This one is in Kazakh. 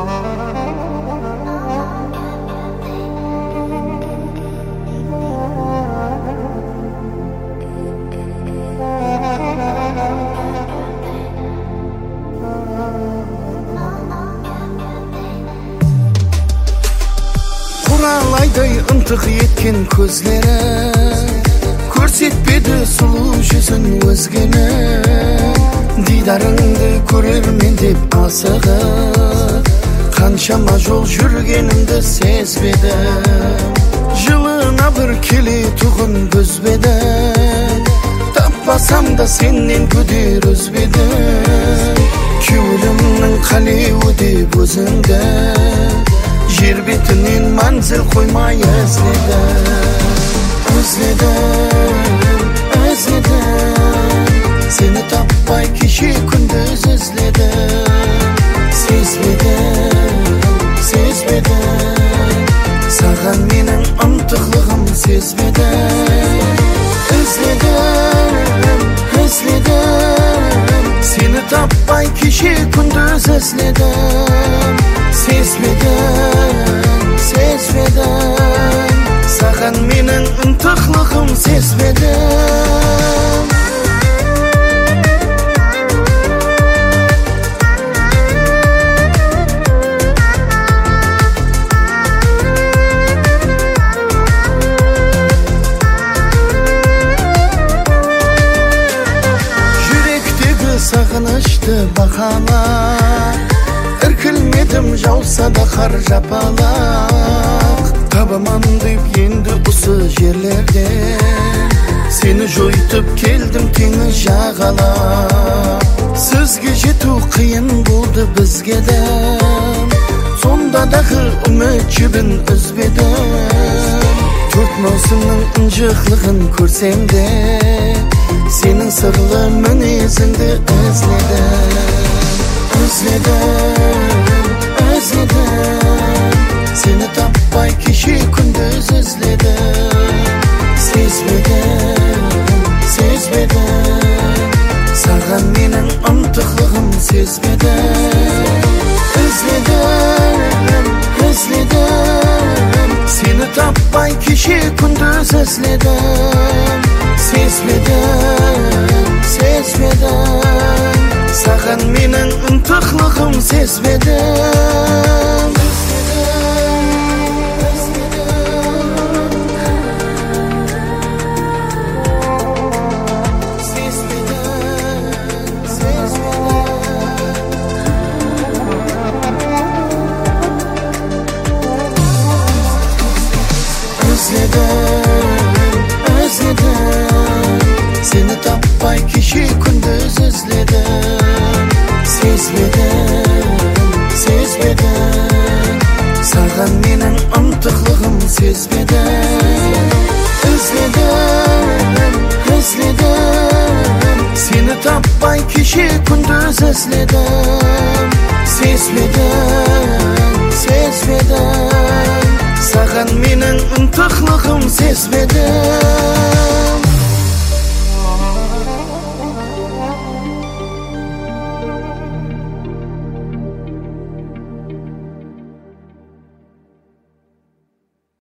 Құралайдай ынтық еткен көздері көрсетпеді сұлу жүзін өзгені. Дидарыңды көрермен деп асығып қаншама жол жүргенімді сезбеді. Жылына бір келетұғын бұзбеді. Таппасам да сенен күдер үзбеді. Кеуілімнің қалеуі деп өзіңді жер бетінен манзил қоймай өзледім. Сені таппай кеше күндіз ізледім. Сезбедім, саған менің ынтықлығым сезбедім. Ізледім, сені таппай кеше күндіз ізледім. Сезбедім, саған менің ынтықлығым сезбедім. Жүректегі сағынышты бақала, іркілмедім жауса да қар жапалақ. Табаман деп енді осы жерлерде сені жойтып келдім теңіз жағалап. Сізге жету қиын болды бізге де, сонда дағы үміт жібін үзбедім. Төрт маусымның ынжықлығын көрсем де сенің сырлы мінезіңді өзледім. Сені таппай кеше күндіз ізледім. Сезбедім, саған менің ынтықлығым сезбедім. Ізледім, сені таппай кеше күндіз ізледім. Сезбедім, саған менің ынтықлығым сезбедім. Özledim, seni tappay kişi gündüz özledim. Sezbedim, sağan menin ıntıklığım sezbedim. Özledim, seni tappay kişi gündüz özledim. Sezbedim, sağan menin ıntıklığım sezbedim.